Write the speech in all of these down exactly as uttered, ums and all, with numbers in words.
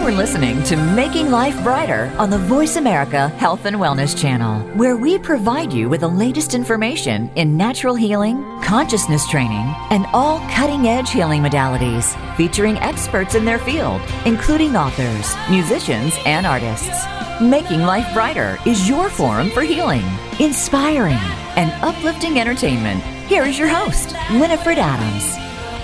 You're listening to Making Life Brighter on the Voice America Health and Wellness Channel, where we provide you with the latest information in natural healing, consciousness training, and all cutting-edge healing modalities, featuring experts in their field, including authors, musicians, and artists. Making Life Brighter is your forum for healing, inspiring, and uplifting entertainment. Here is your host, Winifred Adams.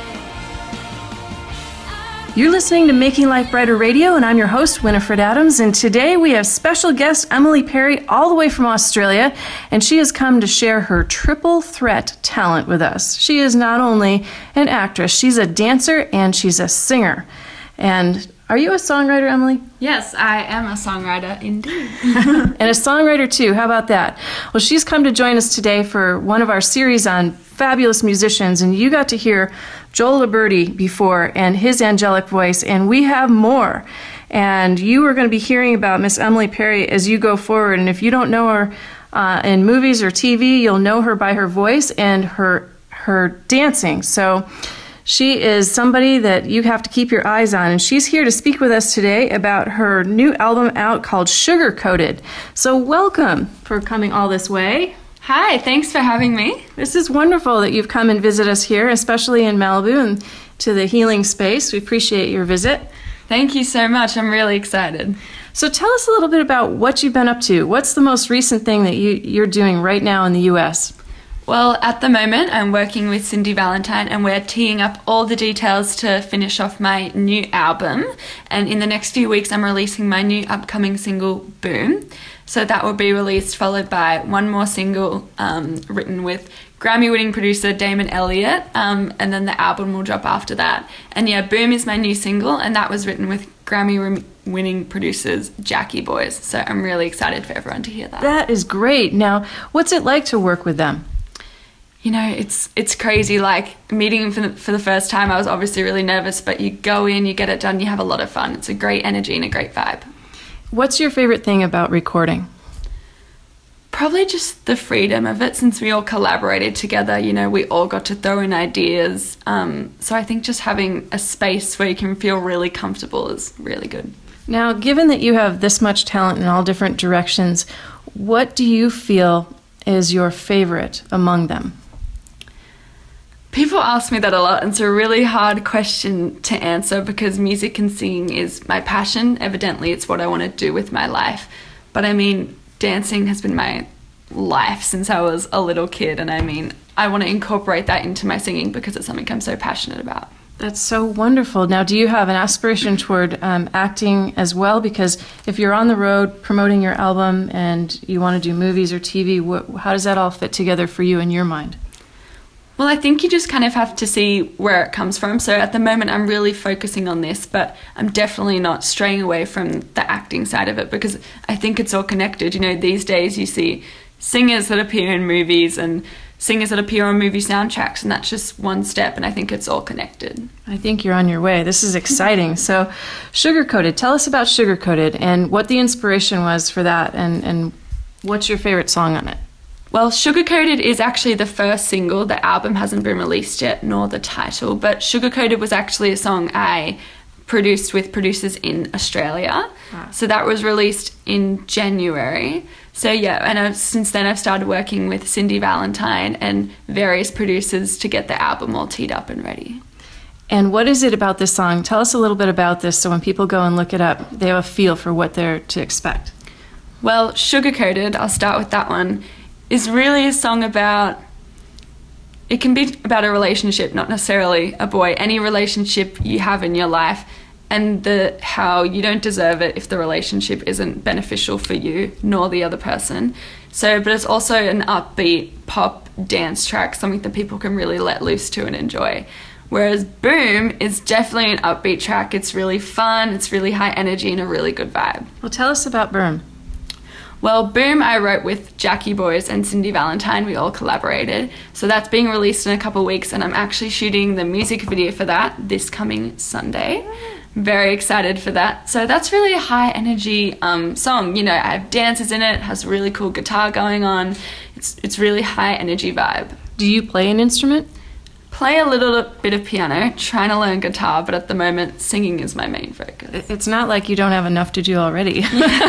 You're listening to Making Life Brighter Radio, and I'm your host, Winifred Adams, and today we have special guest Emily Perry all the way from Australia, and she has come to share her triple threat talent with us. She is not only an actress, she's a dancer, and she's a singer. And are you a songwriter, Emily? Yes, I am a songwriter indeed. And a songwriter too, how about that? Well, she's come to join us today for one of our series on fabulous musicians, and you got to hear Joel Liberti before and his angelic voice, and we have more. And you are going to be hearing about Miss Emily Perry as you go forward, and if you don't know her uh, in movies or T V, you'll know her by her voice and her her dancing. So she is somebody that you have to keep your eyes on, and she's here to speak with us today about her new album out called Sugar Coated. So welcome for coming all this way. Hi, thanks for having me. This is wonderful that you've come and visit us here, especially in Malibu and to the healing space. We appreciate your visit. Thank you so much. I'm really excited. So tell us a little bit about what you've been up to. What's the most recent thing that you, you're doing right now in the U S? Well, at the moment, I'm working with Cindy Valentine, and we're teeing up all the details to finish off my new album. And in the next few weeks, I'm releasing my new upcoming single, Boom. So that will be released, followed by one more single um, written with Grammy-winning producer Damon Elliott, um, and then the album will drop after that. And yeah, Boom is my new single, and that was written with Grammy-winning producers Jackie Boys. So I'm really excited for everyone to hear that. That is great. Now, what's it like to work with them? You know, it's it's crazy. Like, meeting them for the, for the first time, I was obviously really nervous, but you go in, you get it done, you have a lot of fun. It's a great energy and a great vibe. What's your favorite thing about recording? Probably just the freedom of it. Since we all collaborated together, you know, we all got to throw in ideas. Um, so I think just having a space where you can feel really comfortable is really good. Now, given that you have this much talent in all different directions, what do you feel is your favorite among them? People ask me that a lot, and it's a really hard question to answer because music and singing is my passion. Evidently, it's what I want to do with my life. But I mean, dancing has been my life since I was a little kid, and I mean, I want to incorporate that into my singing because it's something I'm so passionate about. That's so wonderful. Now, do you have an aspiration toward um, acting as well? Because if you're on the road promoting your album and you want to do movies or T V, wh- how does that all fit together for you in your mind? Well, I think you just kind of have to see where it comes from. So at the moment, I'm really focusing on this, but I'm definitely not straying away from the acting side of it because I think it's all connected. You know, these days you see singers that appear in movies and singers that appear on movie soundtracks, and that's just one step, and I think it's all connected. I think you're on your way. This is exciting. So, Sugar Coated, tell us about Sugar Coated and what the inspiration was for that, and, and what's your favorite song on it? Well, Sugar Coated is actually the first single. The album hasn't been released yet, nor the title, but Sugar Coated was actually a song I produced with producers in Australia. Wow. So that was released in January. So yeah, and I've, since then I've started working with Cindy Valentine and various producers to get the album all teed up and ready. And what is it about this song? Tell us a little bit about this so when people go and look it up, they have a feel for what they're to expect. Well, Sugar Coated, I'll start with that one, is really a song about, it can be about a relationship, not necessarily a boy, any relationship you have in your life, and the how you don't deserve it if the relationship isn't beneficial for you nor the other person. So, but it's also an upbeat pop dance track, something that people can really let loose to and enjoy. Whereas Boom is definitely an upbeat track. It's really fun, it's really high energy, and a really good vibe. Well, tell us about Boom. Well, Boom I wrote with Jackie Boys and Cindy Valentine. We all collaborated. So that's being released in a couple of weeks, and I'm actually shooting the music video for that this coming Sunday. Very excited for that. So that's really a high energy um, song. You know, I have dances in it, has really cool guitar going on. It's it's really high energy vibe. Do you play an instrument? play a little bit of piano, trying to learn guitar, but at the moment, singing is my main focus. It's not like you don't have enough to do already.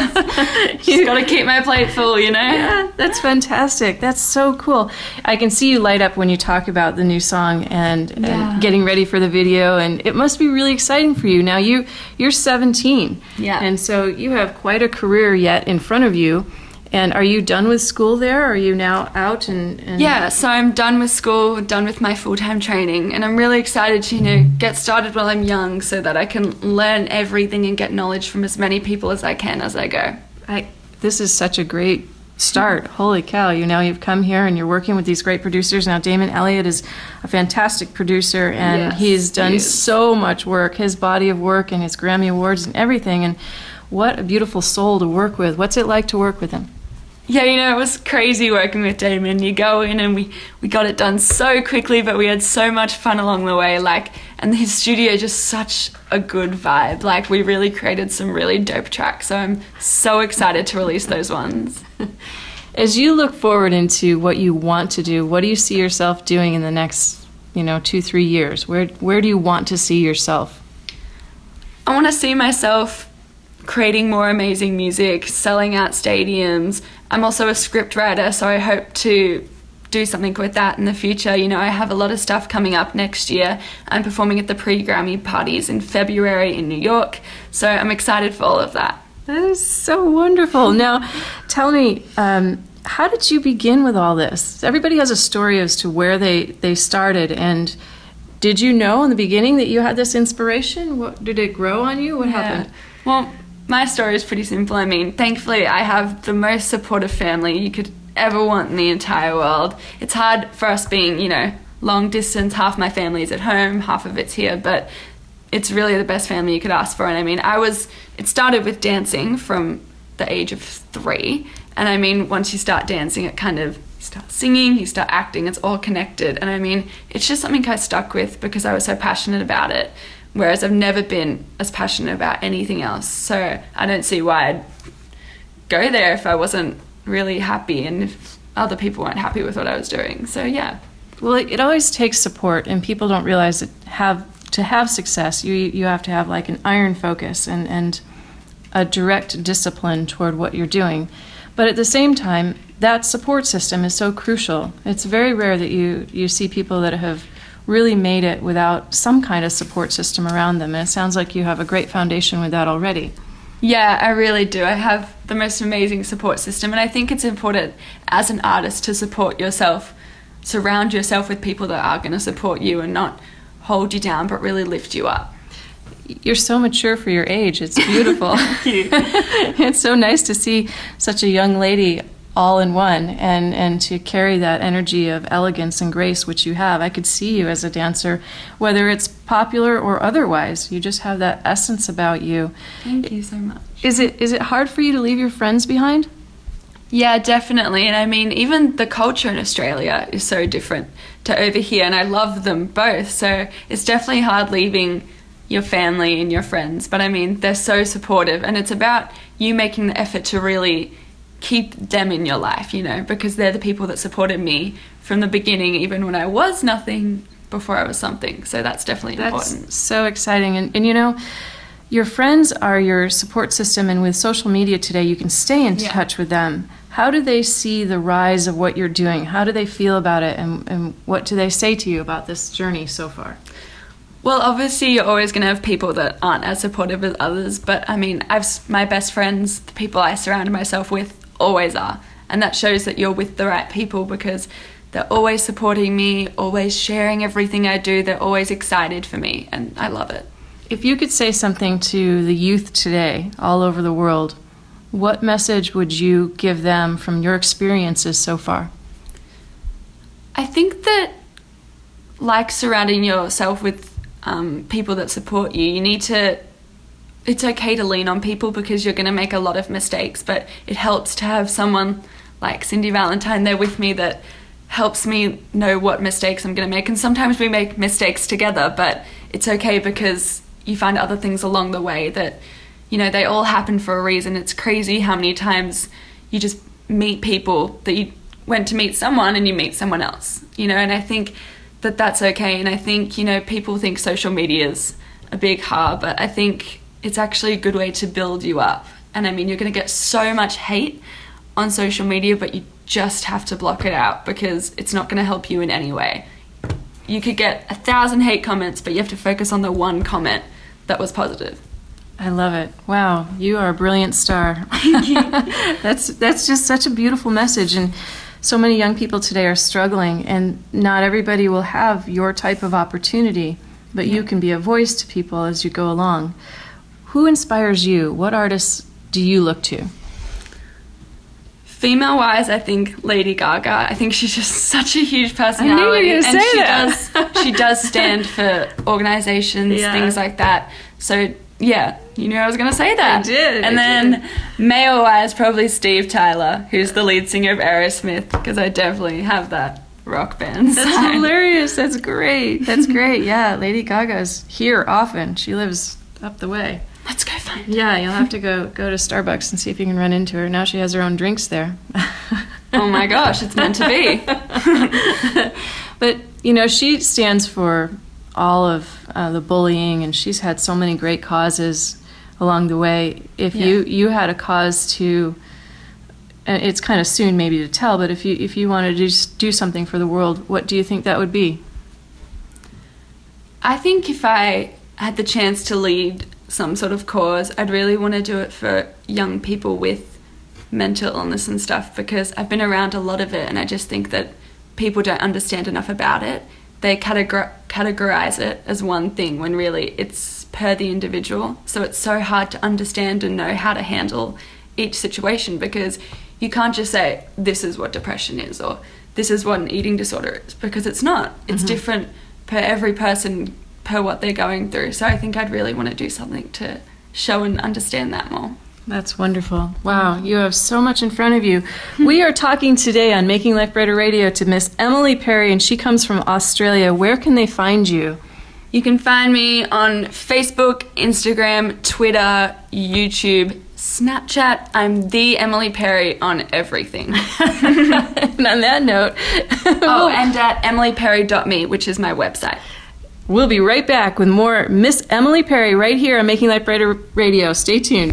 Just got to keep my plate full, you know? Yeah, that's fantastic. That's so cool. I can see you light up when you talk about the new song and, Yeah. and getting ready for the video, and it must be really exciting for you. Now, you, you're seventeen, Yeah. and so you have quite a career yet in front of you. And are you done with school there? Are you now out and, and... Yeah, so I'm done with school, done with my full-time training, and I'm really excited to, you know, get started while I'm young so that I can learn everything and get knowledge from as many people as I can as I go. I, this is such a great start. Holy cow, you know, you've come here and you're working with these great producers. Now, Damon Elliott is a fantastic producer, and Yes, he's done he is. so much work, his body of work and his Grammy Awards and everything. And what a beautiful soul to work with. What's it like to work with him? Yeah, you know, it was crazy working with Damon. You go in and we, we got it done so quickly, but we had so much fun along the way. Like, and his studio, just such a good vibe. Like, we really created some really dope tracks. So I'm so excited to release those ones. As you look forward into what you want to do, what do you see yourself doing in the next, you know, two, three years? Where, where do you want to see yourself? I want to see myself creating more amazing music, selling out stadiums. I'm also a script writer, so I hope to do something with that in the future. You know, I have a lot of stuff coming up next year. I'm performing at the pre-Grammy parties in February in New York, so I'm excited for all of that. That is so wonderful. Now, tell me, um, how did you begin with all this? Everybody has a story as to where they, they started, and did you know in the beginning that you had this inspiration? What, did it grow on you? What Yeah. happened? Well, my story is pretty simple. I mean, thankfully, I have the most supportive family you could ever want in the entire world. It's hard for us being, you know, long distance. Half my family is at home, half of it's here, but it's really the best family you could ask for. And I mean, I was, it started with dancing from the age of three. And I mean, once you start dancing, it kind of, you start singing, you start acting, it's all connected. And I mean, it's just something I stuck with because I was so passionate about it. Whereas I've never been as passionate about anything else. So I don't see why I'd go there if I wasn't really happy and if other people weren't happy with what I was doing. So yeah. Well, it, it always takes support, and people don't realize that have to have success, you you have to have like an iron focus and, and a direct discipline toward what you're doing. But at the same time, that support system is so crucial. It's very rare that you, you see people that have really made it without some kind of support system around them. And it sounds like you have a great foundation with that already. Yeah, I really do. I have the most amazing support system, and I think it's important as an artist to support yourself. Surround yourself with people that are going to support you and not hold you down, but really lift you up. You're so mature for your age. It's beautiful. Thank you. It's so nice to see such a young lady all in one, and, and to carry that energy of elegance and grace which you have. I could see you as a dancer, whether it's popular or otherwise. You just have that essence about you. Thank you so much. Is it is it hard for you to leave your friends behind? Yeah, definitely. And I mean, even the culture in Australia is so different to over here, and I love them both. So it's definitely hard leaving your family and your friends. But I mean, they're so supportive, and it's about you making the effort to really keep them in your life, you know, because they're the people that supported me from the beginning, even when I was nothing, before I was something. So that's definitely That's important. so exciting. And, and you know, your friends are your support system, and with social media today, you can stay in Yeah. touch with them. How do they see the rise of what you're doing? How do they feel about it, and, and what do they say to you about this journey so far? Well, obviously, you're always going to have people that aren't as supportive as others, but I mean, I've my best friends, the people I surround myself with, always are, and that shows that you're with the right people because they're always supporting me, always sharing everything I do. They're always excited for me, and I love it. If you could say something to the youth today, all over the world, what message would you give them from your experiences so far? I think that, like surrounding yourself with um, people that support you, you need to, it's okay to lean on people because you're going to make a lot of mistakes, but it helps to have someone like Cindy Valentine there with me that helps me know what mistakes I'm going to make. And sometimes we make mistakes together, but it's okay because you find other things along the way that, you know, they all happen for a reason. It's crazy how many times you just meet people that you went to meet someone and you meet someone else, you know, and I think that that's okay. And I think, you know, people think social media is a big ha, but I think it's actually a good way to build you up. And I mean, you're going to get so much hate on social media, but you just have to block it out because it's not going to help you in any way. You could get a thousand hate comments, but you have to focus on the one comment that was positive. I love it. Wow, you are a brilliant star. that's that's just such a beautiful message, and so many young people today are struggling, and not everybody will have your type of opportunity, but yeah. you can be a voice to people as you go along. Who inspires you? What artists do you look to? Female-wise, I think Lady Gaga. I think she's just such a huge personality. I knew you were going to say she that. Does, she does stand for organizations, yeah. things like that. So, yeah, you knew I was going to say that. I did. And I then did. male-wise, probably Steve Tyler, who's the lead singer of Aerosmith, because I definitely have that rock band. That's so. hilarious. That's great. That's great. Yeah, Lady Gaga's here often. She lives up the way. Let's go find her. Yeah, you'll have to go go to Starbucks and see if you can run into her. Now she has her own drinks there. Oh my gosh, it's meant to be. But, you know, she stands for all of uh, the bullying, and she's had so many great causes along the way. If yeah. you, you had a cause to, uh, it's kind of soon maybe to tell, but if you if you wanted to do, do something for the world, what do you think that would be? I think if I had the chance to lead some sort of cause, I'd really want to do it for young people with mental illness and stuff, because I've been around a lot of it, and I just think that people don't understand enough about it. They categor- categorize it as one thing when really it's per the individual. So it's so hard to understand and know how to handle each situation, because you can't just say this is what depression is or this is what an eating disorder is, because it's not. It's mm-hmm. different per every person, per what they're going through. So I think I'd really want to do something to show and understand that more. That's wonderful. Wow, you have so much in front of you. We are talking today on Making Life Brighter Radio to Miss Emily Perry, and she comes from Australia. Where can they find you? You can find me on Facebook, Instagram, Twitter, YouTube, Snapchat. I'm the Emily Perry on everything. And on that note... oh, and at emily perry dot me, which is my website. We'll be right back with more Miss Emily Perry right here on Making Life Brighter Radio. Stay tuned.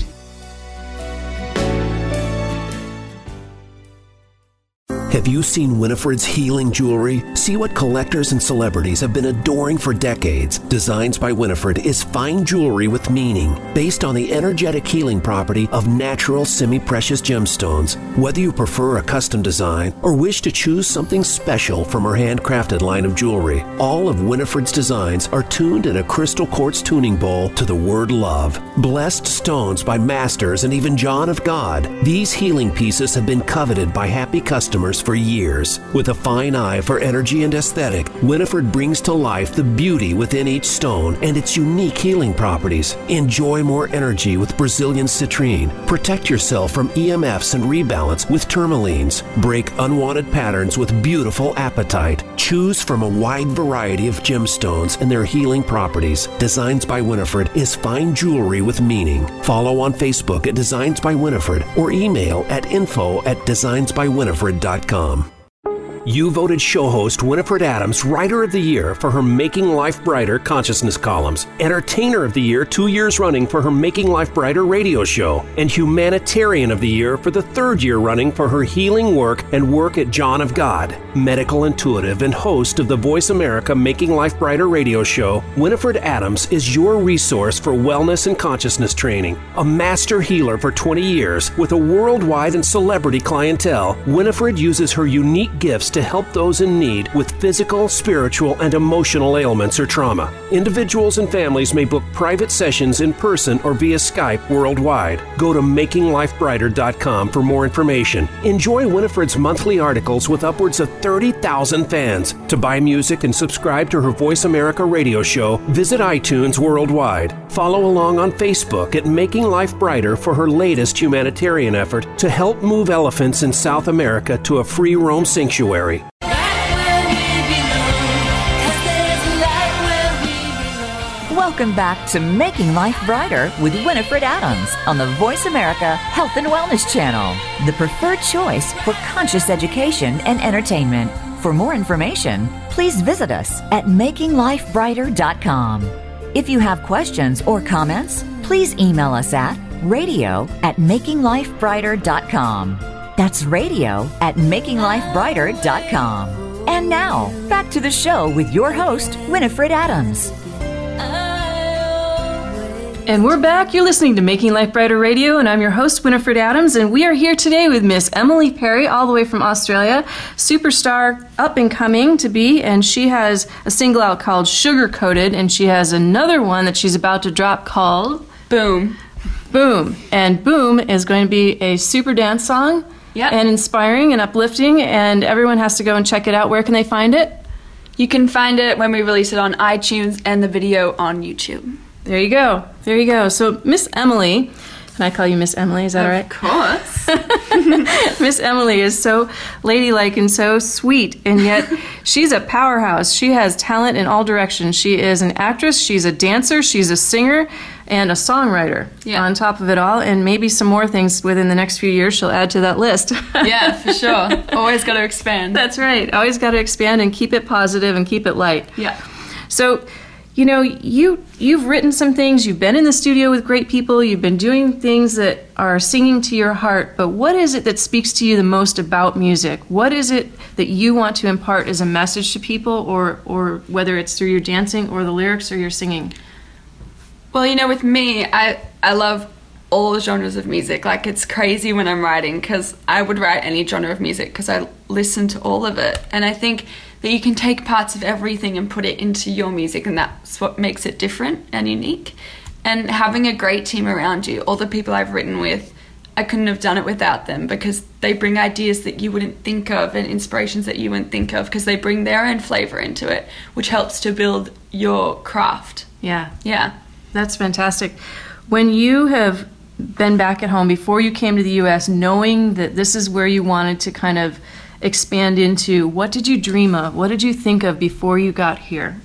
Have you seen Winifred's healing jewelry? See what collectors and celebrities have been adoring for decades. Designs by Winifred is fine jewelry with meaning, based on the energetic healing property of natural semi-precious gemstones. Whether you prefer a custom design or wish to choose something special from her handcrafted line of jewelry, all of Winifred's designs are tuned in a crystal quartz tuning bowl to the word love. Blessed stones by masters and even John of God, these healing pieces have been coveted by happy customers for years. With a fine eye for energy and aesthetic, Winifred brings to life the beauty within each stone and its unique healing properties. Enjoy more energy with Brazilian citrine. Protect yourself from E M Fs and rebalance with tourmalines. Break unwanted patterns with beautiful apatite. Choose from a wide variety of gemstones and their healing properties. Designs by Winifred is fine jewelry with meaning. Follow on Facebook at Designs by Winifred or email at info at designs by winifred dot com. You voted show host Winifred Adams Writer of the Year for her Making Life Brighter consciousness columns, Entertainer of the Year two years running for her Making Life Brighter radio show, and Humanitarian of the Year for the third year running for her healing work and work at John of God. Medical intuitive and host of the Voice America Making Life Brighter radio show, Winifred Adams is your resource for wellness and consciousness training. A master healer for twenty years with a worldwide and celebrity clientele, Winifred uses her unique gifts to help those in need with physical, spiritual, and emotional ailments or trauma. Individuals and families may book private sessions in person or via Skype worldwide. Go to making life brighter dot com for more information. Enjoy Winifred's monthly articles with upwards of thirty thousand fans. To buy music and subscribe to her Voice America radio show, visit iTunes worldwide. Follow along on Facebook at Making Life Brighter for her latest humanitarian effort to help move elephants in South America to a free roam sanctuary. Welcome back to Making Life Brighter with Winifred Adams on the Voice America Health and Wellness Channel, the preferred choice for conscious education and entertainment. For more information, please visit us at making life brighter dot com. If you have questions or comments, please email us at radio at making life brighter dot com. That's radio at making life brighter dot com. And now, back to the show with your host, Winifred Adams. And we're back. You're listening to Making Life Brighter Radio, and I'm your host, Winifred Adams, and we are here today with Miss Emily Perry, all the way from Australia, superstar, up and coming to be, and she has a single out called Sugar Coated, and she has another one that she's about to drop called Boom. Boom. And Boom is going to be a super dance song, Yep. and inspiring and uplifting, and everyone has to go and check it out. Where can they find it? You can find it when we release it on iTunes and the video on YouTube. There you go. There you go. So, Miss Emily, can I call you Miss Emily? Is that all right? Of course. Miss Emily is so ladylike and so sweet, and yet she's a powerhouse. She has talent in all directions. She is an actress, she's a dancer, she's a singer, and a songwriter Yeah. on top of it all, and maybe some more things within the next few years she'll add to that list. Yeah, for sure. Always got to expand. That's right. Always got to expand and keep it positive and keep it light. Yeah. So, you know, you, you've written some things, you've been in the studio with great people, you've been doing things that are singing to your heart, but what is it that speaks to you the most about music? What is it that you want to impart as a message to people, or, or whether it's through your dancing or the lyrics or your singing? Well, you know, with me, I, I love all genres of music. Like, it's crazy when I'm writing, because I would write any genre of music because I listen to all of it. And I think that you can take parts of everything and put it into your music, and that's what makes it different and unique. And having a great team around you, all the people I've written with, I couldn't have done it without them, because they bring ideas that you wouldn't think of and inspirations that you wouldn't think of, because they bring their own flavor into it, which helps to build your craft. Yeah. Yeah. That's fantastic. When you have been back at home, before you came to the U S, knowing that this is where you wanted to kind of expand into, what did you dream of? What did you think of before you got here?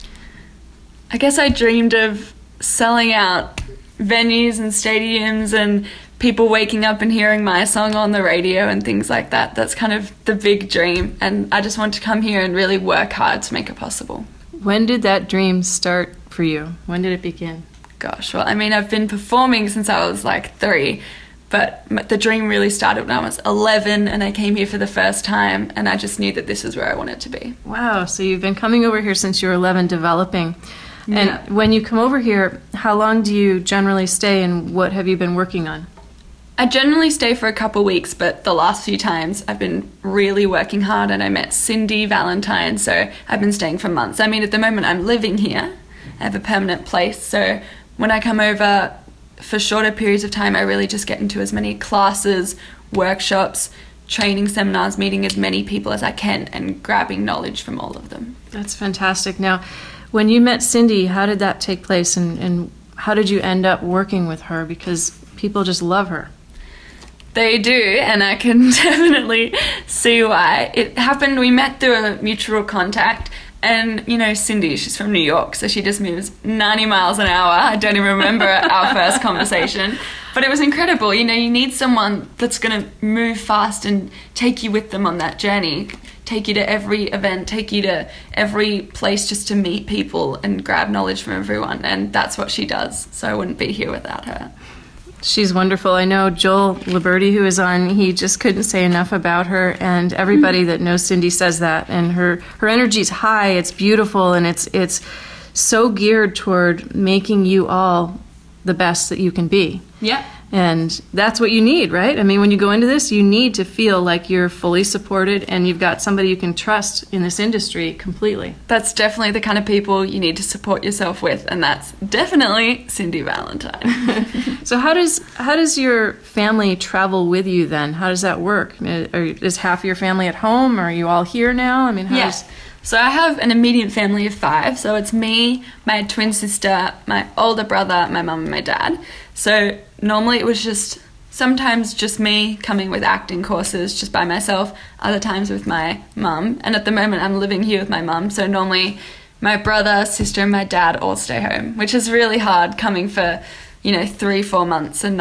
I guess I dreamed of selling out venues and stadiums and people waking up and hearing my song on the radio and things like that. That's kind of the big dream, and I just want to come here and really work hard to make it possible. When did that dream start for you? When did it begin? Gosh, well, I mean, I've been performing since I was like three, but the dream really started when I was eleven, and I came here for the first time, and I just knew that this is where I wanted to be. Wow, so you've been coming over here since you were eleven, developing. And Yeah. when you come over here, how long do you generally stay, and what have you been working on? I generally stay for a couple weeks, but the last few times I've been really working hard, and I met Cindy Valentine, so I've been staying for months. I mean, at the moment I'm living here. I have a permanent place, so when I come over for shorter periods of time, I really just get into as many classes, workshops, training seminars, meeting as many people as I can, and grabbing knowledge from all of them. That's fantastic. Now, when you met Cindy, how did that take place, and, and how did you end up working with her? Because people just love her. They do, and I can definitely see why. It happened, we met through a mutual contact, and, you know, Cindy, she's from New York, so she just moves ninety miles an hour. I don't even remember our first conversation, but it was incredible. You know, you need someone that's going to move fast and take you with them on that journey, take you to every event, take you to every place just to meet people and grab knowledge from everyone, and that's what she does, so I wouldn't be here without her. She's wonderful. I know Joel Liberty, who is on, he just couldn't say enough about her, and everybody mm-hmm. that knows Cindy says that. And her, her energy is high, it's beautiful, and it's it's so geared toward making you all the best that you can be. Yeah. And that's what you need, right? I mean, when you go into this, you need to feel like you're fully supported and you've got somebody you can trust in this industry completely. That's definitely the kind of people you need to support yourself with, and that's definitely Cindy Valentine. So how does how does your family travel with you then? How does that work? Are, is half your family at home? Are you all here now? I mean, how Yes. does... So I have an immediate family of five. So it's me, my twin sister, my older brother, my mum and my dad. So normally it was just sometimes just me coming with acting courses just by myself, other times with my mum. And at the moment I'm living here with my mum. So normally my brother, sister and my dad all stay home, which is really hard coming for, you know, three, four months and not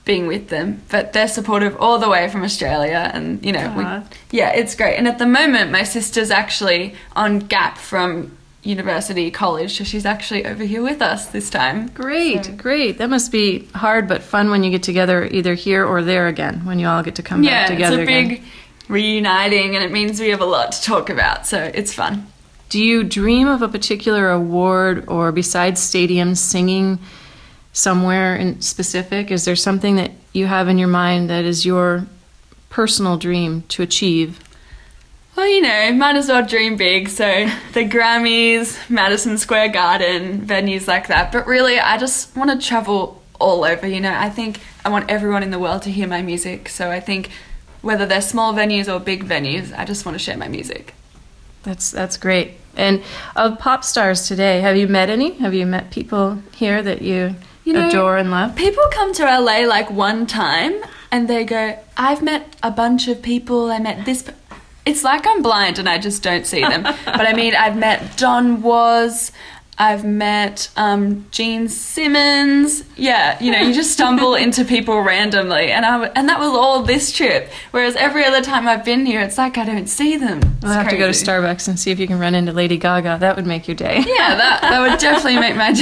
being with them, but they're supportive all the way from Australia, and you know, we, yeah, it's great. And at the moment, my sister's actually on gap from university, college, so she's actually over here with us this time. Great, so. great. That must be hard but fun when you get together either here or there again, when you all get to come yeah, back together again. Yeah, it's a big reuniting, and it means we have a lot to talk about, so it's fun. Do you dream of a particular award, or besides stadiums, singing somewhere in specific? Is there something that you have in your mind that is your personal dream to achieve? Well, you know, might as well dream big. So the Grammys, Madison Square Garden, venues like that. But really, I just want to travel all over, you know. I think I want everyone in the world to hear my music. So I think whether they're small venues or big venues, I just want to share my music. That's that's great. And of pop stars today, have you met any? Have you met people here that you, you know, adore and love? People come to L A like one time and they go, I've met a bunch of people. I met this. Pe-. It's like I'm blind and I just don't see them. But I mean, I've met Don Was. I've met um, Gene Simmons. Yeah, you know, you just stumble into people randomly. And I, and that was all this trip. Whereas every other time I've been here, it's like I don't see them. It's we'll have crazy. to go to Starbucks and see if you can run into Lady Gaga. That would make your day. Yeah, that, that would definitely make my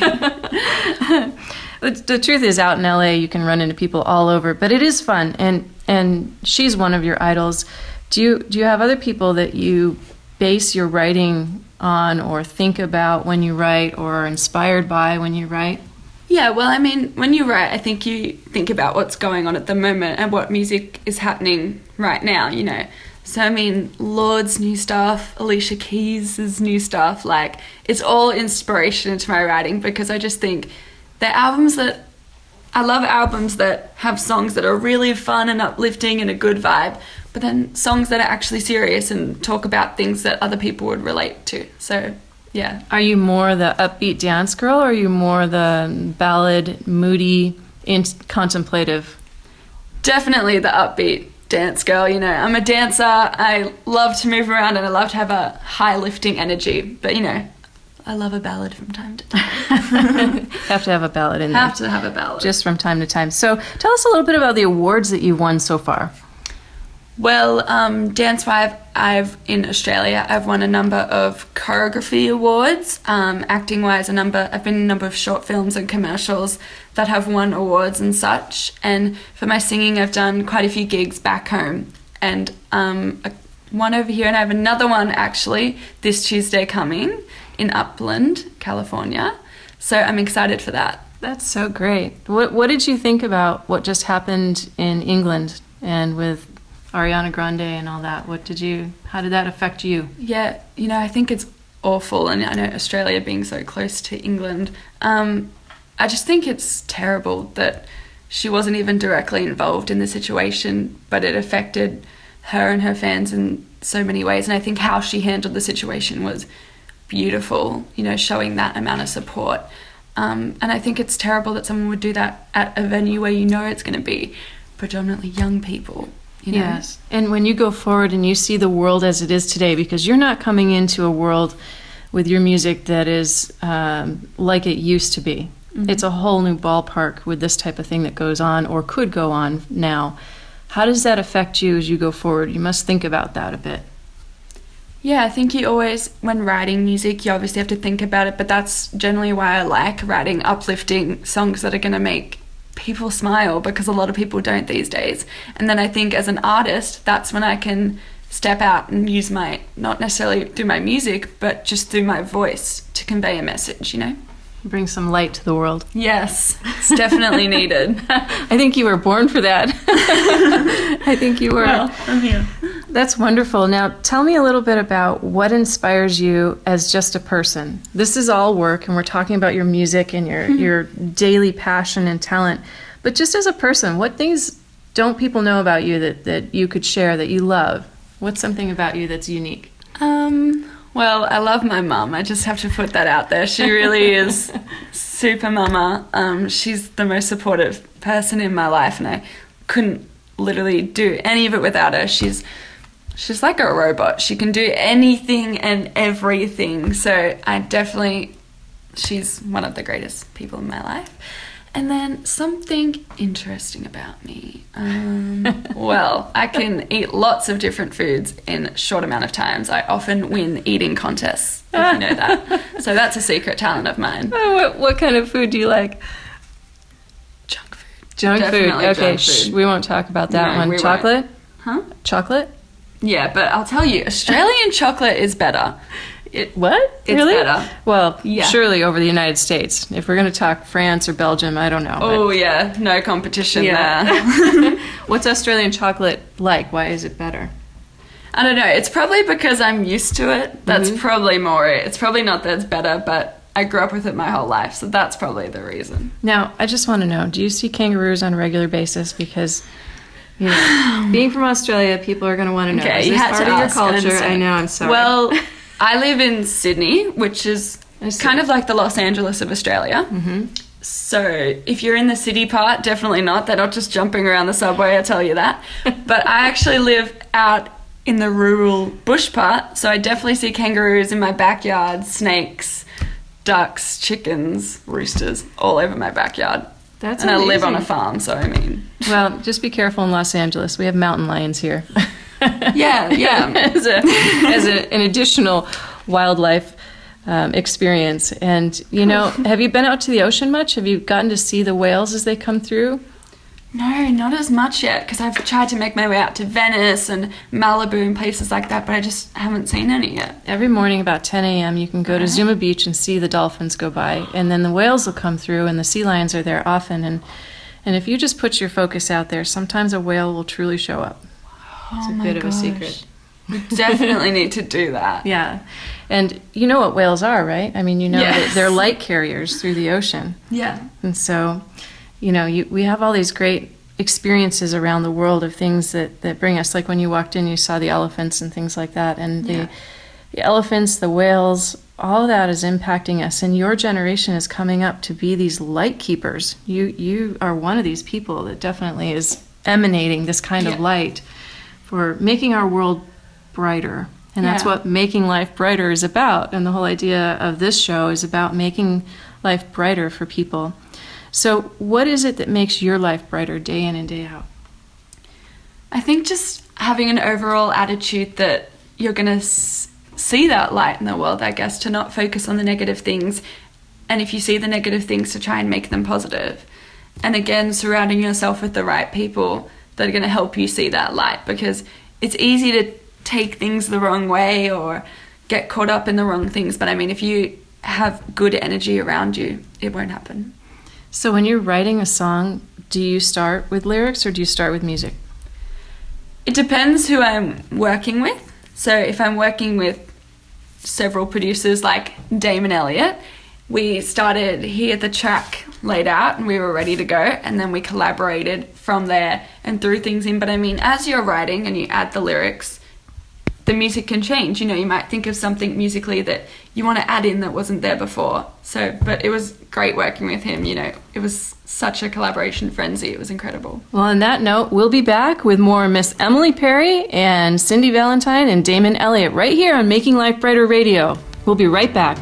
day. the, the truth is, out in L A, you can run into people all over. But it is fun. And, and she's one of your idols. Do you, do you have other people that you base your writing on or think about when you write or are inspired by when you write? Yeah, well, I mean, when you write, I think you think about what's going on at the moment and what music is happening right now, you know. So, I mean, Lord's new stuff, Alicia Keys' new stuff, like, it's all inspiration into my writing because I just think they're albums that, I love albums that have songs that are really fun and uplifting and a good vibe, but then songs that are actually serious and talk about things that other people would relate to. So, yeah. Are you more the upbeat dance girl, or are you more the ballad, moody, in- contemplative? Definitely the upbeat dance girl, you know. I'm a dancer. I love to move around and I love to have a high lifting energy. But, you know, I love a ballad from time to time. Have to have a ballad in there. Have to have a ballad. Just from time to time. So tell us a little bit about the awards that you've won so far. Well, um, Dance Vibe, I've in Australia, I've won a number of choreography awards. Um, acting wise, a number. I've been in a number of short films and commercials that have won awards and such. And for my singing, I've done quite a few gigs back home, and um, a, one over here, and I have another one actually this Tuesday coming in Upland, California. So I'm excited for that. That's so great. What What did you think about what just happened in England and with Ariana Grande and all that? What did you, how did that affect you? Yeah, you know, I think it's awful, and I know Australia being so close to England, um, I just think it's terrible that she wasn't even directly involved in the situation, but it affected her and her fans in so many ways, and I think how she handled the situation was beautiful, you know, showing that amount of support. Um, and I think it's terrible that someone would do that at a venue where you know it's going to be predominantly young people. You know? Yes. And when you go forward and you see the world as it is today, because you're not coming into a world with your music that is um, like it used to be. Mm-hmm. It's a whole new ballpark with this type of thing that goes on or could go on now. How does that affect you as you go forward? You must think about that a bit. Yeah, I think you always, when writing music, you obviously have to think about it, but that's generally why I like writing uplifting songs that are going to make people smile, because a lot of people don't these days. And then I think as an artist, that's when I can step out and use my, not necessarily through my music, but just through my voice to convey a message, you know? Bring some light to the world. Yes, it's definitely needed. I think you were born for that. I think you were. Well, I'm here. That's wonderful. Now, tell me a little bit about what inspires you as just a person. This is all work, and we're talking about your music and your, your daily passion and talent. But just as a person, what things don't people know about you that, that you could share that you love? What's something about you that's unique? Um... Well, I love my mum. I just have to put that out there. She really is super mama. Um, she's the most supportive person in my life, and I couldn't literally do any of it without her. She's she's like a robot. She can do anything and everything. So I definitely, she's one of the greatest people in my life. And then something interesting about me. Um, well, I can eat lots of different foods in a short amount of times. I often win eating contests, if you know that. So that's a secret talent of mine. What, what kind of food do you like? Junk food. Junk Definitely food. Okay, junk shh, food. we won't talk about that No, one. we Chocolate? Huh? Chocolate? Yeah, but I'll tell you, Australian chocolate is better. It, what? It's really? better. Well, Yeah. surely over the United States. If we're going to talk France or Belgium, I don't know. but- Oh, yeah, no competition there. Yeah. What's Australian chocolate like? Why is it better? I don't know. It's probably because I'm used to it. That's Mm-hmm. probably more it. It's probably not that it's better, but I grew up with it my whole life, so that's probably the reason. Now, I just want to know, do you see kangaroos on a regular basis? Because, you know, being from Australia, people are going to want to know. Okay, is you this had part to of your ask, I culture? I, understand. know, I'm sorry. Well, I live in Sydney, which is I see. kind of like the Los Angeles of Australia. Mm-hmm. So if you're in the city part, definitely not. They're not just jumping around the subway, I tell you that. But I actually live out in the rural bush part, so I definitely see kangaroos in my backyard, snakes, ducks, chickens, roosters, all over my backyard. That's and I live on a amazing. farm, so I mean... Well, just be careful in Los Angeles. We have mountain lions here. Yeah, yeah. as a, as a, an additional wildlife um, experience. And, you know, have you been out to the ocean much? Have you gotten to see the whales as they come through? No, not as much yet, because I've tried to make my way out to Venice and Malibu and places like that, but I just haven't seen any yet. Every morning about ten a.m. you can go to Zuma Beach and see the dolphins go by, and then the whales will come through, and the sea lions are there often. And, and if you just put your focus out there, sometimes a whale will truly show up. It's Oh a my bit of a gosh. secret. We definitely need to do that. Yeah. And you know what whales are, right? I mean, you know Yes. that they're light carriers through the ocean. Yeah. And so, you know, you, we have all these great experiences around the world of things that, that bring us. Like when you walked in, you saw the elephants and things like that. And the, Yeah. the elephants, the whales, all of that is impacting us. And your generation is coming up to be these light keepers. You, you are one of these people that definitely is emanating this kind Yeah. of light for making our world brighter. And that's Yeah. what Making Life Brighter is about. And the whole idea of this show is about making life brighter for people. So what is it that makes your life brighter day in and day out? I think just having an overall attitude that you're going to s- see that light in the world, I guess, to not focus on the negative things. And if you see the negative things, to try and make them positive. And again, surrounding yourself with the right people that are going to help you see that light, because it's easy to take things the wrong way or get caught up in the wrong things. But I mean, if you have good energy around you, it won't happen. So when you're writing a song, do you start with lyrics or do you start with music? It depends who I'm working with. So if I'm working with several producers like Damon Elliott, we started, he had the track laid out and we were ready to go, and then we collaborated from there and threw things in. But I mean, as you're writing and you add the lyrics, the music can change. You know, you might think of something musically that you want to add in that wasn't there before. So, but it was great working with him. You know, it was such a collaboration frenzy. It was incredible. Well, on that note, we'll be back with more Miss Emily Perry and Cindy Valentine and Damon Elliott right here on Making Life Brighter Radio. We'll be right back.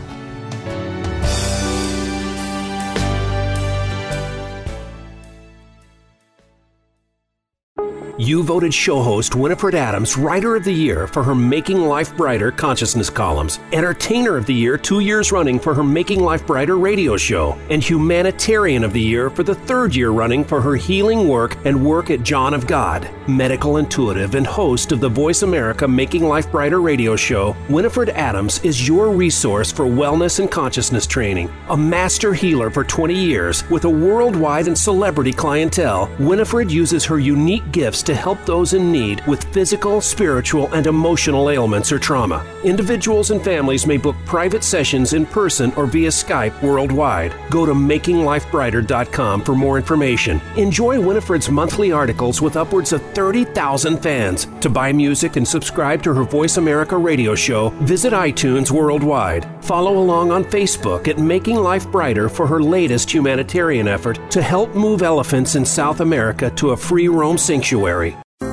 You voted show host Winifred Adams Writer of the Year for her Making Life Brighter consciousness columns, Entertainer of the Year two years running for her Making Life Brighter radio show, and Humanitarian of the Year for the third year running for her healing work and work at John of God. Medical intuitive and host of the Voice America Making Life Brighter radio show, Winifred Adams is your resource for wellness and consciousness training. A master healer for twenty years with a worldwide and celebrity clientele, Winifred uses her unique gifts to help those in need with physical, spiritual, and emotional ailments or trauma. Individuals and families may book private sessions in person or via Skype worldwide. Go to making life brighter dot com for more information. Enjoy Winifred's monthly articles with upwards of thirty thousand fans. To buy music and subscribe to her Voice America radio show, visit iTunes worldwide. Follow along on Facebook at Making Life Brighter for her latest humanitarian effort to help move elephants in South America to a free roam sanctuary.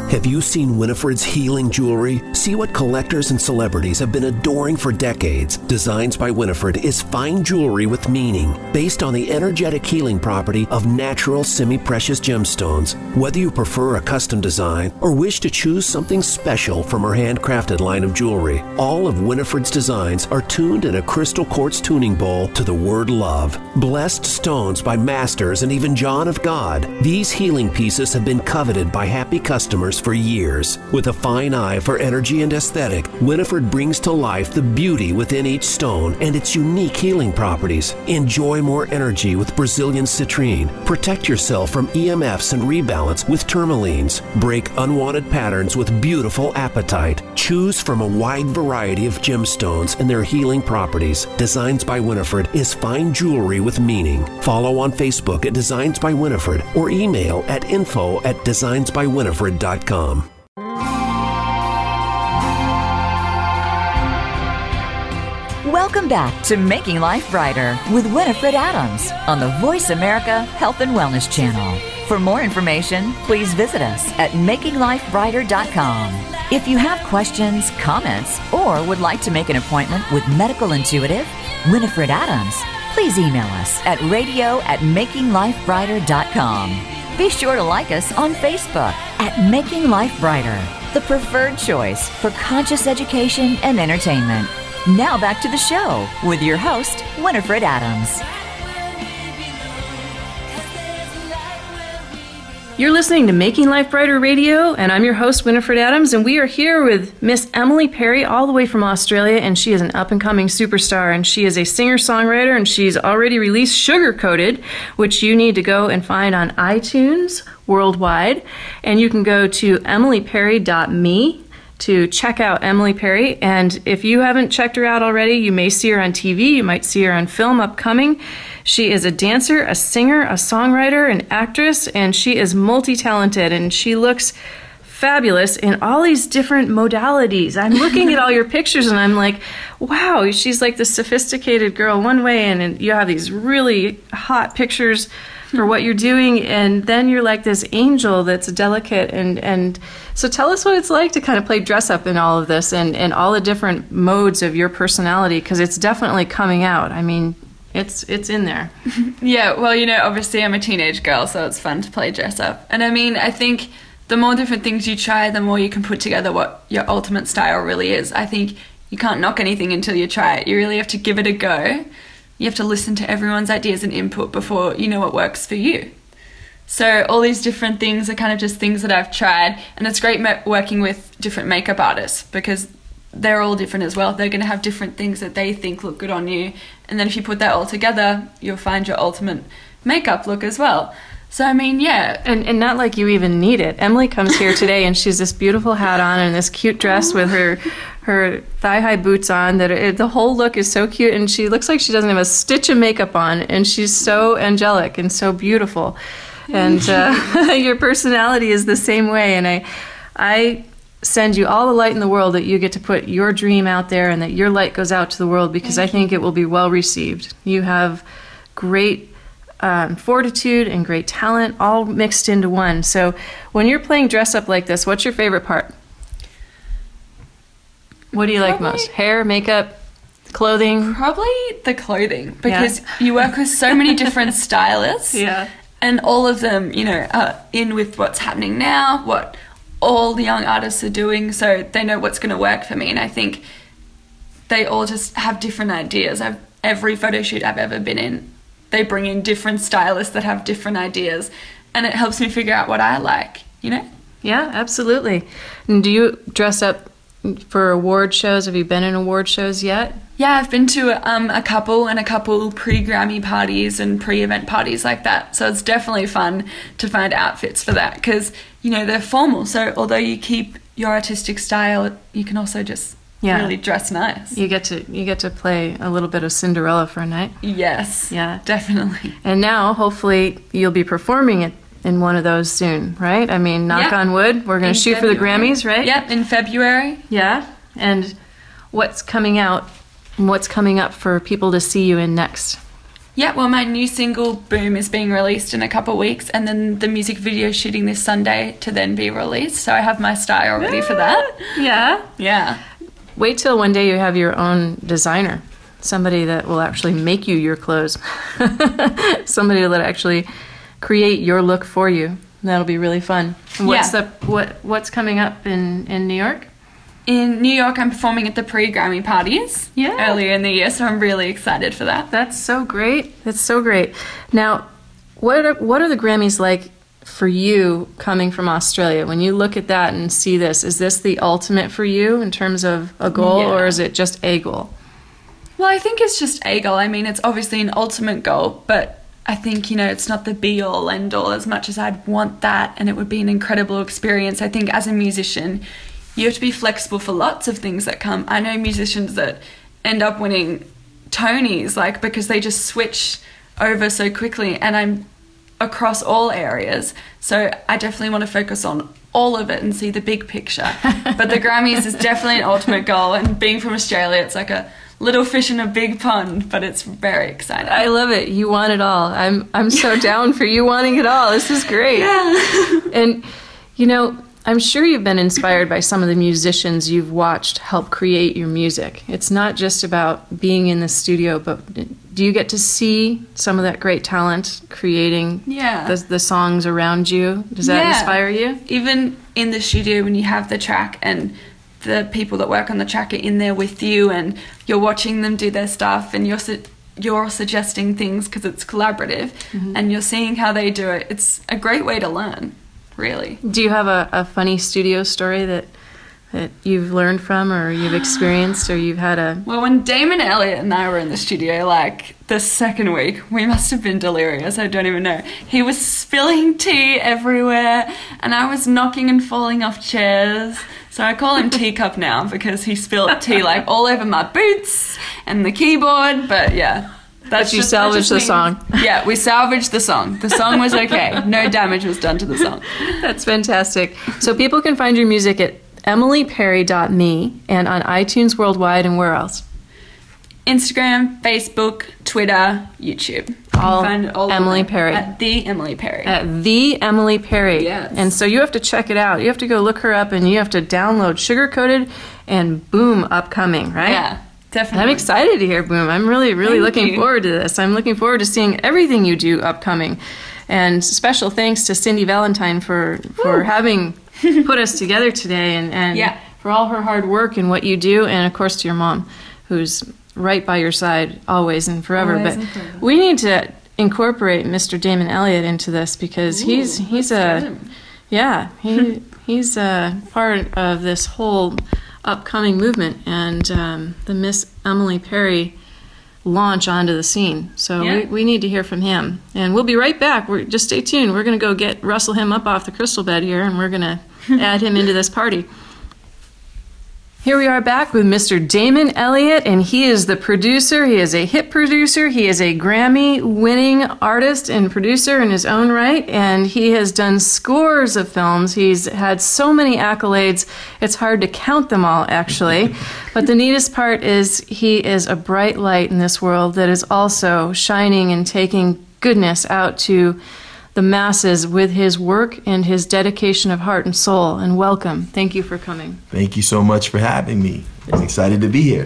Have you seen Winifred's healing jewelry? See what collectors and celebrities have been adoring for decades. Designs by Winifred is fine jewelry with meaning, based on the energetic healing property of natural semi-precious gemstones. Whether you prefer a custom design or wish to choose something special from her handcrafted line of jewelry, all of Winifred's designs are tuned in a crystal quartz tuning bowl to the word love. Blessed stones by masters and even John of God, these healing pieces have been coveted by happy customers for years. With a fine eye for energy and aesthetic, Winifred brings to life the beauty within each stone and its unique healing properties. Enjoy more energy with Brazilian citrine. Protect yourself from E M Fs and rebalance with tourmalines. Break unwanted patterns with beautiful apatite. Choose from a wide variety of gemstones and their healing properties. Designs by Winifred is fine jewelry with meaning. Follow on Facebook at Designs by Winifred or email at info at designs by winifred dot com. Welcome back to Making Life Brighter with Winifred Adams on the Voice America Health and Wellness Channel. For more information, please visit us at making life brighter dot com. If you have questions, comments, or would like to make an appointment with medical intuitive Winifred Adams, please email us at radio at making life brighter dot com. Be sure to like us on Facebook at Making Life Brighter, the preferred choice for conscious education and entertainment. Now back to the show with your host, Winifred Adams. You're listening to Making Life Brighter Radio, and I'm your host, Winifred Adams, and we are here with Miss Emily Perry, all the way from Australia, and she is an up-and-coming superstar, and she is a singer-songwriter, and she's already released Sugar Coated, which you need to go and find on iTunes worldwide, and you can go to emily perry dot me to check out Emily Perry, and if you haven't checked her out already, you may see her on T V, you might see her on film upcoming. She is a dancer, a singer, a songwriter, an actress, and she is multi-talented, and she looks fabulous in all these different modalities. I'm looking at all your pictures, and I'm like, wow, she's like the sophisticated girl one way, and you have these really hot pictures for what you're doing, and then you're like this angel that's delicate, and and so tell us what it's like to kind of play dress up in all of this, and, and all the different modes of your personality, because it's definitely coming out. I mean, it's it's in there. Yeah, well, you know, obviously I'm a teenage girl, so it's fun to play dress up. And I mean, I think the more different things you try, the more you can put together what your ultimate style really is. I think you can't knock anything until you try it. You really have to give it a go. You have to listen to everyone's ideas and input before you know what works for you. So all these different things are kind of just things that I've tried, and it's great ma- working with different makeup artists because they're all different as well. They're going to have different things that they think look good on you, and then if you put that all together, you'll find your ultimate makeup look as well. So, I mean, yeah. And and not like you even need it. Emily comes here today, and she's this beautiful hat on and this cute dress with her her thigh-high boots on. That it, the whole look is so cute, and she looks like she doesn't have a stitch of makeup on, and she's so angelic and so beautiful. And uh, your personality is the same way, and I I send you all the light in the world that you get to put your dream out there and that your light goes out to the world, because I think it will be well received. You have great Um, fortitude and great talent all mixed into one. So when you're playing dress up like this, what's your favorite part? What do you Probably, like most? Hair, makeup, clothing? Probably the clothing, because yeah. you work with so many different stylists. Yeah. And all of them, you know, are in with what's happening now, what all the young artists are doing, so they know what's going to work for me. And I think they all just have different ideas. I've, every photo shoot I've ever been in, they bring in different stylists that have different ideas, and it helps me figure out what I like, you know? Yeah, absolutely. And do you dress up for award shows? Have you been in award shows yet? Yeah, I've been to um, a couple and a couple pre-Grammy parties and pre-event parties like that. So it's definitely fun to find outfits for that because, you know, they're formal. So although you keep your artistic style, you can also just yeah. really dress nice. You get to you get to play a little bit of Cinderella for a night. Yes. Yeah. Definitely. And now, hopefully, you'll be performing it in one of those soon, right? I mean, knock yeah. on wood. We're going to shoot February. for the Grammys, right? Yep, in February. Yeah. And what's coming out, what's coming up for people to see you in next? Yeah, well, my new single, Boom, is being released in a couple of weeks, and then the music video shooting this Sunday to then be released. So I have my style ready for that. Yeah. Yeah. Wait till one day you have your own designer, somebody that will actually make you your clothes, somebody that actually create your look for you. That'll be really fun. And what's Yeah. the what what's coming up in, in New York? In New York, I'm performing at the pre-Grammy parties Yeah. earlier in the year, so I'm really excited for that. That's so great. That's so great. Now, what are, what are the Grammys like for you coming from Australia? When you look at that and see this, is this the ultimate for you in terms of a goal, Yeah. or is it just a goal? Well, I think it's just a goal. I mean, it's obviously an ultimate goal, but I think, you know, it's not the be-all, end-all as much as I'd want that, and it would be an incredible experience. I think as a musician, you have to be flexible for lots of things that come. I know musicians that end up winning Tonys, like, because they just switch over so quickly, and I'm across all areas. So I definitely want to focus on all of it and see the big picture. But the Grammys is definitely an ultimate goal, and being from Australia, it's like a little fish in a big pond, but it's very exciting. I love it. You want it all. I'm I'm so down for you wanting it all. This is great. Yeah. And, you know, I'm sure you've been inspired by some of the musicians you've watched help create your music. It's not just about being in the studio, but do you get to see some of that great talent creating Yeah. the, the songs around you? Does that Yeah. inspire you? Even in the studio when you have the track and the people that work on the track are in there with you and you're watching them do their stuff and you're su- you're suggesting things because it's collaborative and you're seeing how they do it. It's a great way to learn, really. Do you have a, a funny studio story that that you've learned from or you've experienced or you've had a... Well, when Damon Elliott and I were in the studio, like, the second week, we must have been delirious, I don't even know. He was spilling tea everywhere, and I was knocking and falling off chairs. So I call him Teacup now, because he spilled tea, like, all over my boots and the keyboard, but yeah. That's But you just- that salvaged just the means- song. Yeah, we salvaged the song. The song was okay. No damage was done to the song. That's fantastic. So people can find your music at emily perry dot me and on iTunes worldwide, and where else? Instagram, Facebook, Twitter, YouTube. You All can find it all Emily on there Perry. At the Emily Perry. At the Emily Perry. Yes. And so you have to check it out. You have to go look her up, and you have to download Sugar Coated and Boom upcoming, right? Yeah, And definitely. I'm excited to hear Boom. I'm really, really Thank looking you. forward to this. I'm looking forward to seeing everything you do upcoming. And special thanks to Cindy Valentine for, for having put us together today, and, and Yeah. for all her hard work and what you do, and of course to your mom, who's right by your side always and forever. Always but and forever. we need to incorporate Mister Damon Elliott into this, because he's he's let's a get him. yeah he he's a part of this whole upcoming movement and um, the Miss Emily Perry launch onto the scene. So Yeah. we, we need to hear from him, and we'll be right back. We're just stay tuned. We're going to go get Russell him up off the crystal bed here, and we're going to add him into this party. Here we are back with Mister Damon Elliott, and he is the producer. He is a hit producer. He is a Grammy-winning artist and producer in his own right, and he has done scores of films. He's had so many accolades, it's hard to count them all, actually. But the neatest part is he is a bright light in this world that is also shining and taking goodness out to the masses with his work and his dedication of heart and soul. And welcome. Thank you for coming. Thank you so much for having me. I'm excited to be here.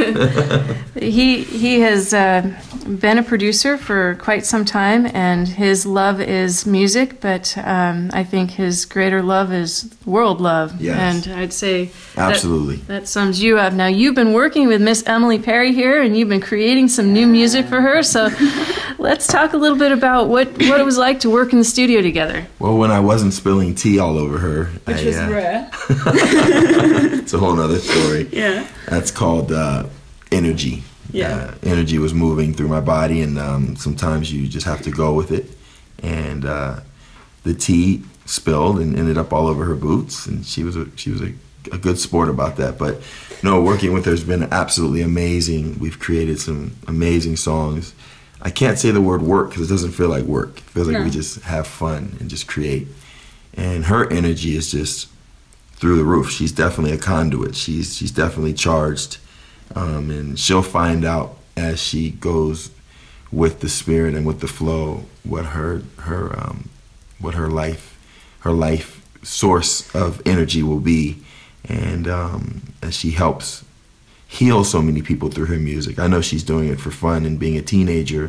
He he has uh, been a producer for quite some time, and his love is music, but um, I think his greater love is world love. Yes. And I'd say that- Absolutely. That, sums you up. Now, you've been working with Miss Emily Perry here, and you've been creating some new music for her, so let's talk a little bit about what, what it was like to work in the studio together. Well, when I wasn't spilling tea all over her, Which I, was uh, rare. it's a whole nother story. Yeah. That's called uh, energy. Yeah. Uh, energy was moving through my body, and um, sometimes you just have to go with it. And uh, the tea spilled and ended up all over her boots, and she was a, she was a, a good sport about that. But no, working with her has been absolutely amazing. We've created some amazing songs. I can't say the word work because it doesn't feel like work. It feels like No. we just have fun and just create. And her energy is just through the roof. She's definitely a conduit. She's she's definitely charged, um, and she'll find out as she goes with the spirit and with the flow, what her her um, what her life her life source of energy will be, and um, as she helps heal so many people through her music. I know she's doing it for fun, and being a teenager,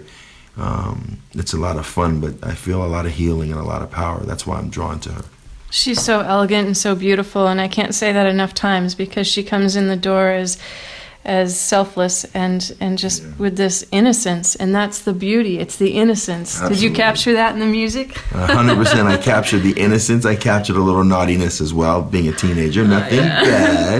um, it's a lot of fun, but I feel a lot of healing and a lot of power. That's why I'm drawn to her. She's so elegant and so beautiful, and I can't say that enough times, because she comes in the door as as selfless and and just yeah. with this innocence, and that's the beauty. It's the innocence. Absolutely. Did you capture that in the music? A hundred percent. I captured the innocence. I captured a little naughtiness as well. Being a teenager, nothing oh, yeah.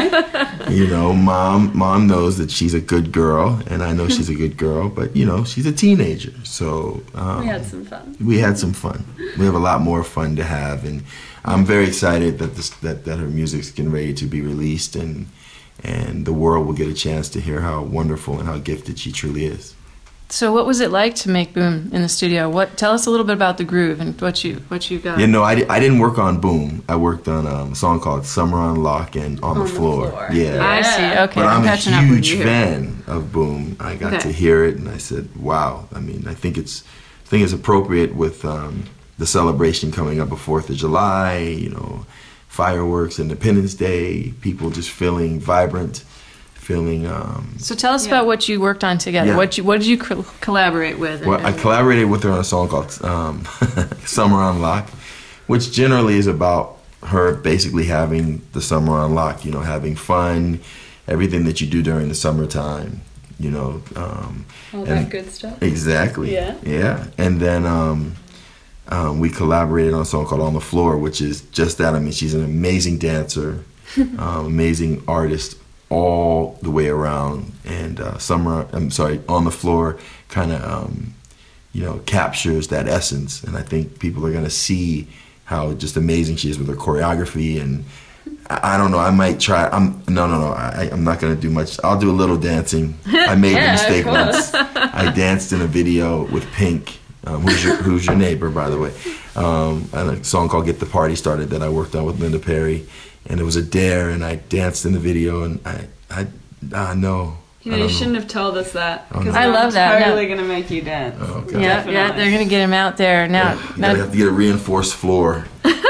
bad. You know, mom mom knows that she's a good girl, and I know she's a good girl. But you know, she's a teenager, so um, we had some fun. We had some fun. We have a lot more fun to have, and I'm very excited that this that that her music's getting ready to be released, and. and the world will get a chance to hear how wonderful and how gifted she truly is. So what was it like to make Boom in the studio? What Tell us a little bit about the groove and what you what you got. Yeah, no, I, I didn't work on Boom. I worked on um, a song called Summer on Lock and On, on the, floor. the Floor. Yeah. yeah. I see. Okay. But I'm, I'm a huge fan of Boom. I got okay. to hear it and I said, wow. I mean, I think it's I think it's appropriate with um, the celebration coming up of fourth of July, you know, fireworks, Independence Day, people just feeling vibrant, feeling... Um, so tell us yeah. about what you worked on together. Yeah. What, you, what did you co- collaborate with? Well, I collaborated with her on a song called um, Summer on Lock, which generally is about her basically having the summer on lock, you know, having fun, everything that you do during the summertime, you know. Um, All that good stuff. Exactly. Yeah. Yeah. And then... Um, Um, we collaborated on a song called On the Floor, which is just that. I mean, she's an amazing dancer, um, amazing artist all the way around. And uh, Summer, I'm sorry, On the Floor kind of, um, you know, captures that essence. And I think people are going to see how just amazing she is with her choreography. And I, I don't know, I might try. I'm No, no, no, I, I'm not going to do much. I'll do a little dancing. I made yeah, a mistake once. I danced in a video with Pink. Um, who's your Who's your neighbor, by the way? Um, and a song called "Get the Party Started" that I worked on with Linda Perry, and it was a dare, and I danced in the video, and I, I, I know. You, know, you shouldn't have told us that, because I love that. Totally no. gonna make you dance. Oh, okay. Yeah, yeah, they're gonna get him out there now. Yeah, you now, have to get a reinforced floor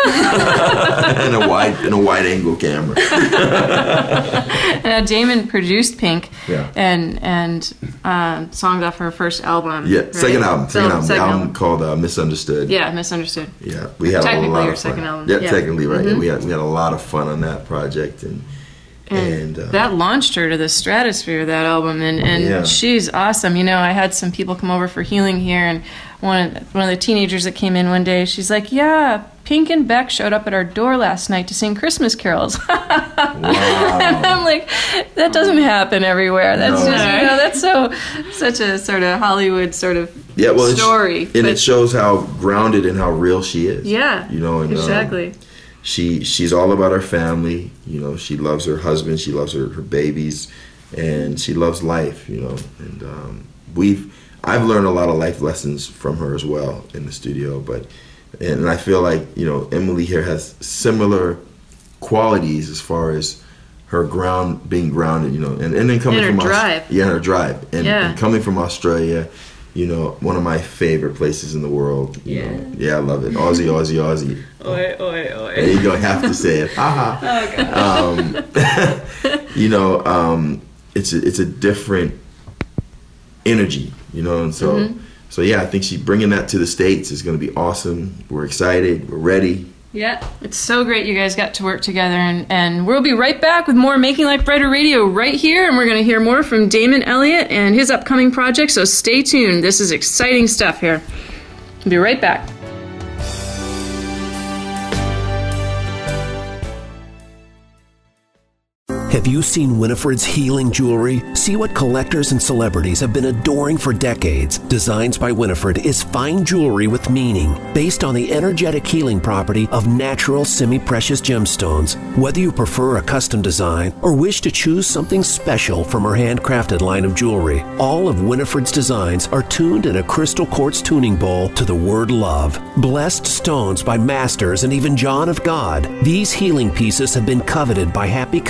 and a wide and a wide angle camera. Now Damon produced Pink, yeah. and and um, songs off her first album. Yeah, right? second album. Second so, album. Second the album, album called uh, Misunderstood. Yeah, Misunderstood. Yeah, we had technically a lot your of fun. second album. Yeah, yeah. technically right. Mm-hmm. We had we had a lot of fun on that project, and and, and uh, that launched her to the stratosphere. That album, and and yeah. she's awesome. You know, I had some people come over for healing here, and one one of the teenagers that came in one day, she's like, "Yeah, Pink and Beck showed up at our door last night to sing Christmas carols." Wow. And I'm like, that doesn't happen everywhere. That's no. just, you know, that's so such a sort of Hollywood sort of yeah, well, story. And it shows how grounded and how real she is. Yeah, you know, and, exactly. Um, she she's all about her family. You know, she loves her husband. She loves her, her babies, and she loves life. You know, and um, we've I've learned a lot of life lessons from her as well in the studio. But and I feel like, you know, Emily here has similar qualities as far as her ground being grounded, you know, and, and then coming and her from drive. Aus- yeah, her drive, and, yeah. and coming from Australia, you know, one of my favorite places in the world. You yeah, know. Yeah, I love it. Aussie, Aussie, Aussie. Oi, oi, oi. There you go. Have to say it. Ha ha. Oh, um, you know, um, it's a, it's a different energy, you know, and so mm-hmm. so yeah, I think she bringing that to the States is going to be awesome. We're excited. We're ready. Yeah, it's so great you guys got to work together, and, and we'll be right back with more Making Life Brighter Radio right here, and we're going to hear more from Damon Elliott and his upcoming project, so stay tuned. This is exciting stuff here. We'll be right back. Have you seen Winifred's healing jewelry? See what collectors and celebrities have been adoring for decades. Designs by Winifred is fine jewelry with meaning, based on the energetic healing property of natural semi-precious gemstones. Whether you prefer a custom design or wish to choose something special from her handcrafted line of jewelry, all of Winifred's designs are tuned in a crystal quartz tuning bowl to the word love. Blessed stones by masters and even John of God, these healing pieces have been coveted by happy customers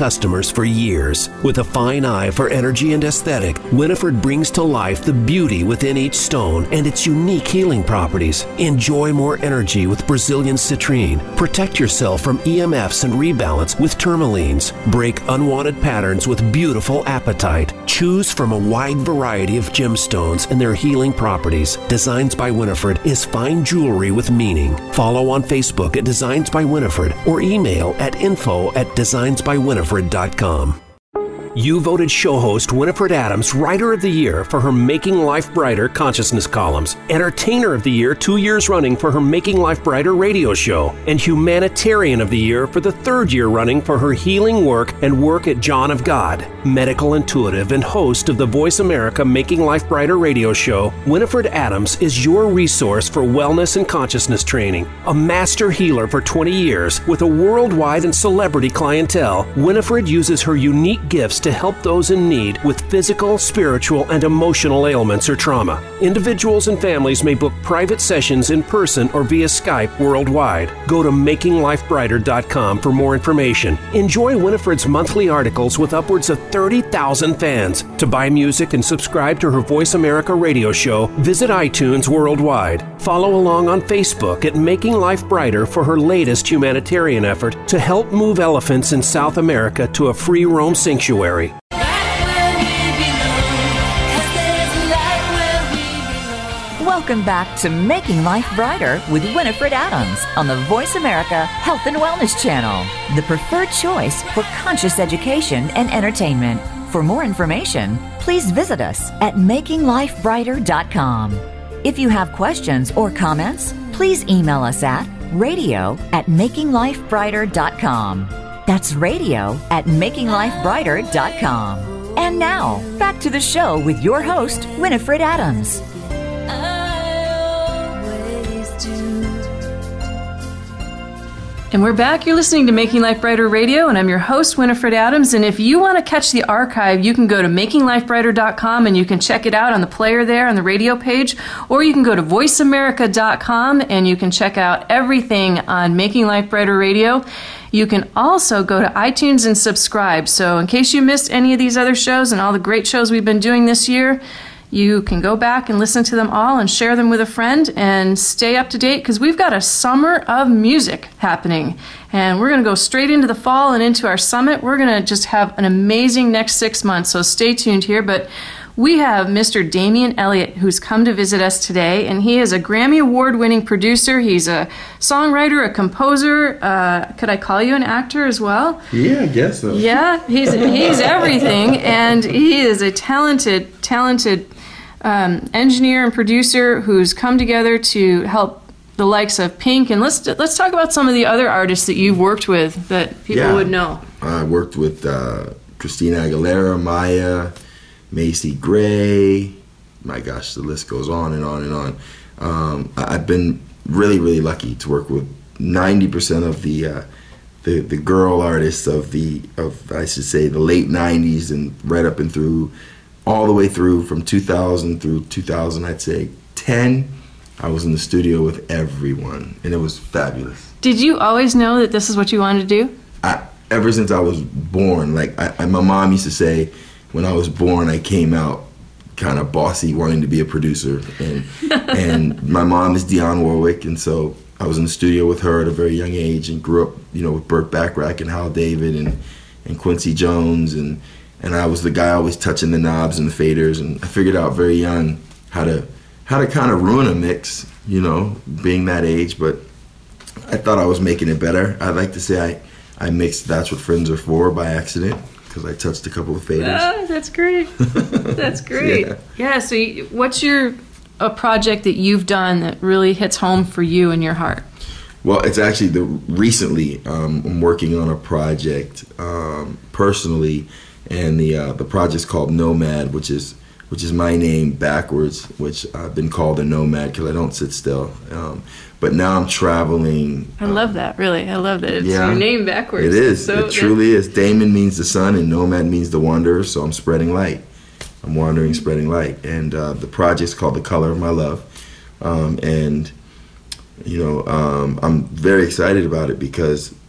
for years. With a fine eye for energy and aesthetic, Winifred brings to life the beauty within each stone and its unique healing properties. Enjoy more energy with Brazilian citrine. Protect yourself from E M Fs and rebalance with tourmalines. Break unwanted patterns with beautiful apatite. Choose from a wide variety of gemstones and their healing properties. Designs by Winifred is fine jewelry with meaning. Follow on Facebook at Designs by Winifred or email at info at designs by winifred dot com. You voted show host Winifred Adams Writer of the Year for her Making Life Brighter consciousness columns, Entertainer of the Year two years running for her Making Life Brighter radio show, and Humanitarian of the Year for the third year running for her healing work and work at John of God. Medical intuitive and host of the Voice America Making Life Brighter radio show, Winifred Adams is your resource for wellness and consciousness training. A master healer for twenty years with a worldwide and celebrity clientele, Winifred uses her unique gifts to help those in need with physical, spiritual, and emotional ailments or trauma. Individuals and families may book private sessions in person or via Skype worldwide. Go to making life brighter dot com for more information. Enjoy Winifred's monthly articles with upwards of thirty thousand fans. To buy music and subscribe to her Voice America radio show, visit iTunes worldwide. Follow along on Facebook at Making Life Brighter for her latest humanitarian effort to help move elephants in South America to a free roam sanctuary. Welcome back to Making Life Brighter with Winifred Adams on the Voice America Health and Wellness Channel, the preferred choice for conscious education and entertainment. For more information, please visit us at making life brighter dot com. If you have questions or comments, please email us at radio at making life brighter dot com. That's radio at making life brighter dot com. And now, back to the show with your host, Winifred Adams. And we're back. You're listening to Making Life Brighter Radio, and I'm your host, Winifred Adams. And if you want to catch the archive, you can go to making life brighter dot com and you can check it out on the player there on the radio page, or you can go to voice america dot com and you can check out everything on Making Life Brighter Radio. You can also go to iTunes and subscribe. So in case you missed any of these other shows and all the great shows we've been doing this year, you can go back and listen to them all and share them with a friend and stay up to date, because we've got a summer of music happening. And we're going to go straight into the fall and into our summit. We're going to just have an amazing next six months, so stay tuned here. But we have Mister Damian Elliott, who's come to visit us today, and he is a Grammy Award-winning producer. He's a songwriter, a composer. Uh, could I call you an actor as well? Yeah, I guess so. Yeah, he's he's everything, and he is a talented, talented um, engineer and producer who's come together to help the likes of Pink. And let's let's talk about some of the other artists that you've worked with that people yeah. would know. I worked with uh, Christina Aguilera, Maya, Macy Gray. My gosh, the list goes on and on and on. Um, I've been really, really lucky to work with ninety percent of the uh, the the girl artists of the of I should say the late nineties and right up and through, all the way through from two thousand through two thousand. I'd say ten. I was in the studio with everyone, and it was fabulous. Did you always know that this is what you wanted to do? I, ever since I was born, like I, I, my mom used to say, when I was born, I came out kind of bossy, wanting to be a producer. And and my mom is Dionne Warwick, and so I was in the studio with her at a very young age and grew up, you know, with Burt Bacharach and Hal David and, and Quincy Jones. And, and I was the guy always touching the knobs and the faders. And I figured out very young how to how to kind of ruin a mix, you know, being that age. But I thought I was making it better. I'd like to say I, I mixed That's What Friends Are For by accident, because I touched a couple of faders. Ah, that's great. That's great. yeah. yeah, so you, what's your a project that you've done that really hits home for you in your heart? Well, it's actually the recently um, I'm working on a project um, personally, and the uh, the project's called Nomad, which is which is my name backwards, which I've been called a nomad because I don't sit still. Um, but now I'm traveling. I love that, really. I love that. It's yeah, your name backwards. It is. So it truly is. Damon means the sun, and nomad means the wanderer, so I'm spreading light. I'm wandering, spreading light. And uh, the project's called The Color of My Love. Um, and, you know, um, I'm very excited about it because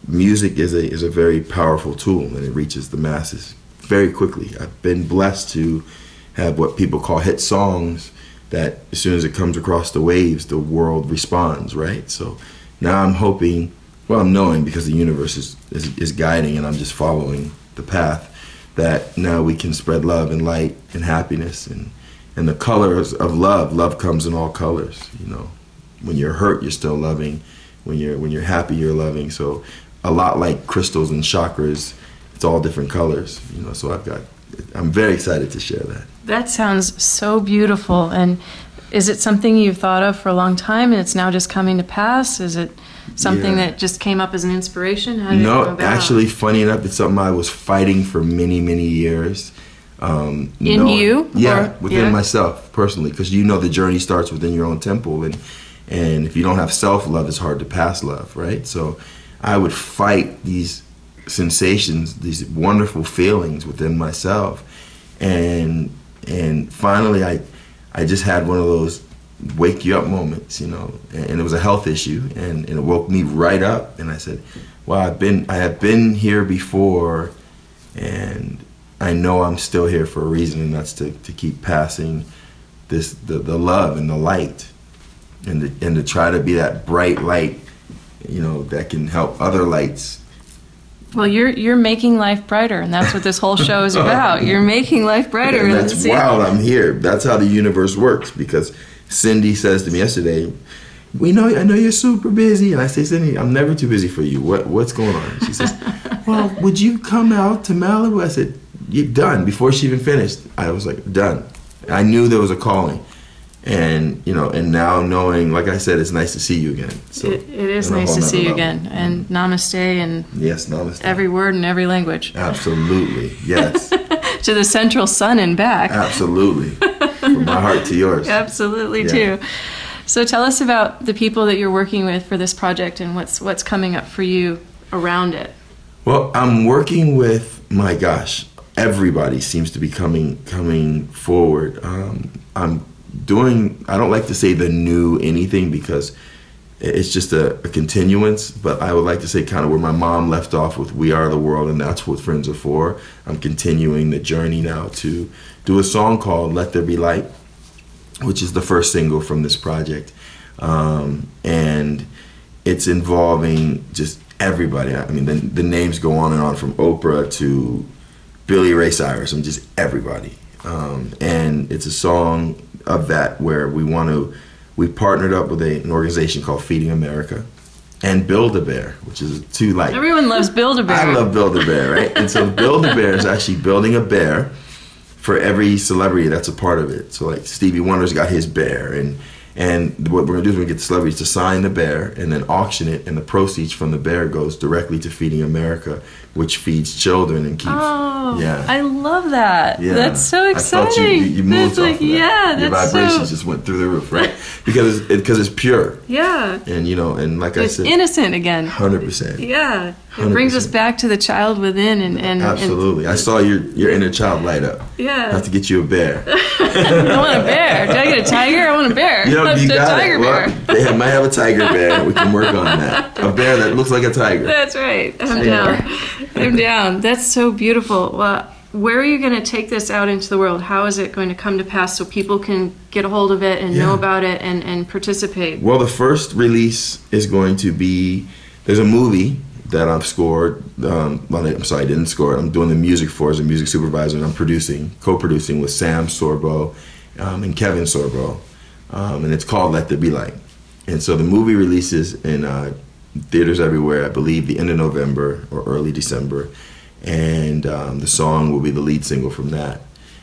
music is a is a very powerful tool, and it reaches the masses very quickly. I've been blessed to have what people call hit songs that as soon as it comes across the waves, the world responds, right? So now I'm hoping, well, I'm knowing because the universe is, is, is guiding and I'm just following the path, that now we can spread love and light and happiness and, and the colors of love. Love comes in all colors, you know. When you're hurt, you're still loving. When you're, when you're happy, you're loving. So a lot like crystals and chakras, it's all different colors, you know. So I've got, I'm very excited to share that. That sounds so beautiful. And is it something you've thought of for a long time and it's now just coming to pass? Is it something Yeah. that just came up as an inspiration? How did it No, come about? actually, funny enough, it's something I was fighting for many, many years. Um, In you? Yeah, Or- within yeah? myself, personally, because you know the journey starts within your own temple, and and if you don't have self-love, it's hard to pass love, right? So I would fight these sensations, these wonderful feelings within myself, and and finally I I just had one of those wake you up moments, you know, and, and it was a health issue, and, and it woke me right up, and I said, well, I've been I have been here before, and I know I'm still here for a reason, and that's to, to keep passing this the, the love and the light, and to, and to try to be that bright light, you know, that can help other lights. Well, you're you're making life brighter, and that's what this whole show is about. You're making life brighter. And and that's see- wild. I'm here. That's how the universe works. Because Cindy says to me yesterday, "We know. I know you're super busy." And I say, "Cindy, I'm never too busy for you. What What's going on?" She says, "Well, would you come out to Malibu?" I said, "You're done." Before she even finished, I was like, "Done." I knew there was a calling, and you know, and now knowing, like I said, it's nice to see you again. So It, it is on a nice whole to see nother you level. again. And namaste and Yes, namaste. every word in every language. Absolutely, yes, To the central sun and back. absolutely. From my heart to yours. Absolutely, Yeah. too. So tell us about the people that you're working with for this project and what's what's coming up for you around it. Well, I'm working with, my gosh, everybody seems to be coming coming forward. Um, I'm doing, I don't like to say the new anything because it's just a, a continuance, but I would like to say kind of where my mom left off with We Are the World, and that's what Friends Are For. I'm continuing the journey now to do a song called Let There Be Light, which is the first single from this project. Um, and it's involving just everybody. I mean, the, the names go on and on, from Oprah to Billy Ray Cyrus, and just everybody. Um, and it's a song of that where we want to, we partnered up with a, an organization called Feeding America and Build-A-Bear, which is two like... Everyone loves Build-A-Bear. I love Build-A-Bear, right? And so Build-A-Bear is actually building a bear for every celebrity that's a part of it. So like Stevie Wonder's got his bear, and and what we're gonna do is we're gonna get the celebrities to sign the bear and then auction it, and the proceeds from the bear goes directly to Feeding America, which feeds children and keeps. Oh, yeah. I love that. Yeah. That's so I exciting. felt you, you, you moved that's off like, of that. yeah, Your that's vibrations so, just went through the roof, right? Because it's, because it's pure, yeah. and you know, and like It's I said, innocent again. hundred percent. Yeah. It one hundred brings us percent. back to the child within and, and Absolutely. I saw your your inner child light up. And, yeah. I have to get you a bear. I want a bear. Do I get a tiger? I want a bear. You know, a you got tiger it. Well, bear. they have, might have a tiger bear. We can work on that. A bear that looks like a tiger. That's right. I'm down. I'm down. That's so beautiful. Well, where are you going to take this out into the world? How is it going to come to pass so people can get a hold of it and know Yeah. about it and, and participate? Well, the first release is going to be, there's a movie that I've scored. Um, well, I'm sorry, I didn't score it. I'm doing the music for as a music supervisor, and I'm producing, co-producing with Sam Sorbo um, and Kevin Sorbo. Um, and it's called Let There Be Light. And so the movie releases in uh, theaters everywhere, I believe the end of November or early December. And um, the song will be the lead single from that.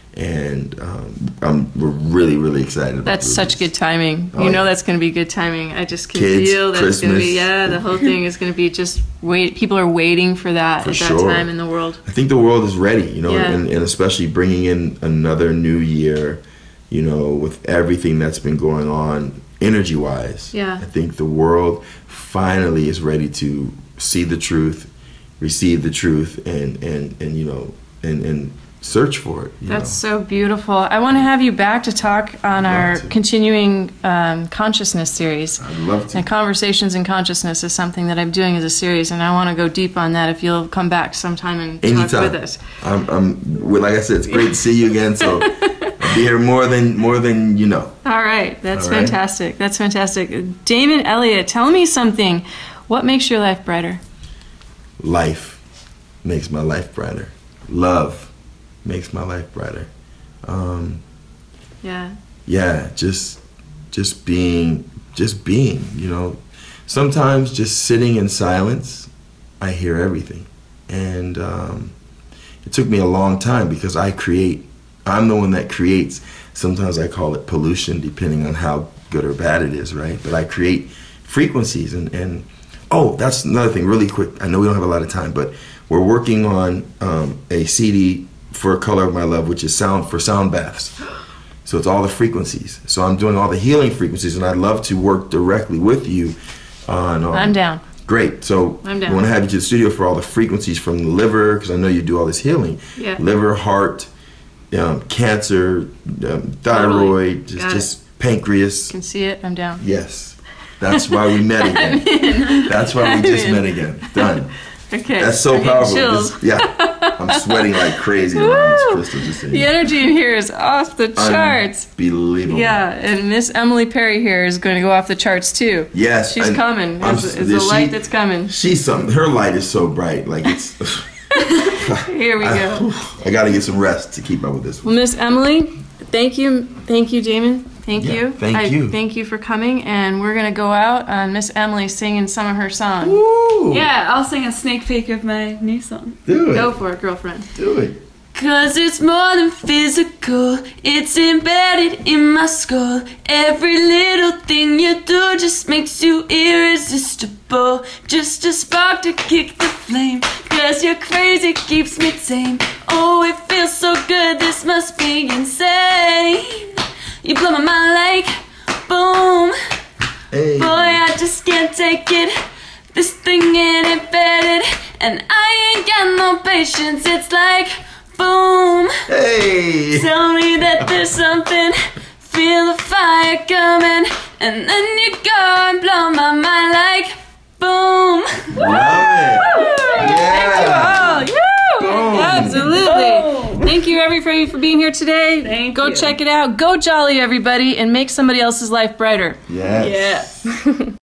And um, I'm, we're really, really excited about That's the such release. good timing. Oh, you know yeah. that's going to be good timing. I just can Kids, feel that's going to be, Christmas. yeah, the whole thing is going to be just wait. People are waiting for that For at that sure. time in the world. I think the world is ready, you know, Yeah. and, and especially bringing in another new year, you know, with everything that's been going on energy-wise. Yeah. I think the world finally is ready to see the truth, receive the truth, and, and, and you know, and, and search for it. You That's know? so beautiful. I want to have you back to talk on our to. continuing um, consciousness series. I'd love to. And Conversations in Consciousness is something that I'm doing as a series, and I want to go deep on that if you'll come back sometime and Anytime. talk with us. I'm, I'm, well, like I said, it's great to see you again. So I'll be here more than more than you know. All right, that's All right. fantastic. That's fantastic. Damon Elliott, tell me something. What makes your life brighter? Life makes my life brighter. Love makes my life brighter. Um, Yeah. yeah, just just being, just being. You know, sometimes just sitting in silence, I hear everything, and um, it took me a long time because I create. I'm the one that creates. Sometimes I call it pollution, depending on how good or bad it is, right? But I create frequencies, and and oh, that's another thing. Really quick. I know we don't have a lot of time, but we're working on um, a C D for Color of My Love, which is sound for sound baths. So it's all the frequencies. So I'm doing all the healing frequencies, and I'd love to work directly with you on. Um, I'm down. Great. So I'm down. I want to have you to the studio for all the frequencies from the liver, because I know you do all this healing. Yeah. Liver, heart, um, cancer, um, thyroid, just, Got it. just pancreas. Can see it. I'm down. Yes. That's why we met again. That's why we just met again. Done. Okay. That's so I'm getting powerful. chills. This- yeah. I'm sweating like crazy around this crystal. Just saying. The energy in here is off the charts. Unbelievable. Yeah, and Miss Emily Perry here is going to go off the charts too. Yes. She's and coming. I'm- It's, it's is a light she- that's coming. She's something. Her light is so bright. Like it's. Here we go. I got to get some rest to keep up with this one. Well, Miss Emily, thank you, thank you, Damon, thank Yeah, you, thank I, you. thank you for coming, and we're gonna go out on Miss Emily singing some of her songs. Woo! Yeah, I'll sing a sneak peek of my new song. Do it. Go for it, girlfriend. Do it. Cause it's more than physical, it's embedded in my skull. Every little thing you do just makes you irresistible. Just a spark to kick the flame, cause you're crazy, keeps me tame. Oh, it feels so good, this must be insane. You blow my mind like boom. Hey. Boy, I just can't take it. This thing ain't embedded, and I ain't got no patience. It's like boom. Hey. Tell me that there's something. Feel the fire coming, and then you go and blow my mind like boom. Love it. Yeah. Oh, yeah, Boom. absolutely. Thank you, everybody, for being here today. Thank go you. check it out. Go jolly, everybody, and make somebody else's life brighter. Yes. Yeah.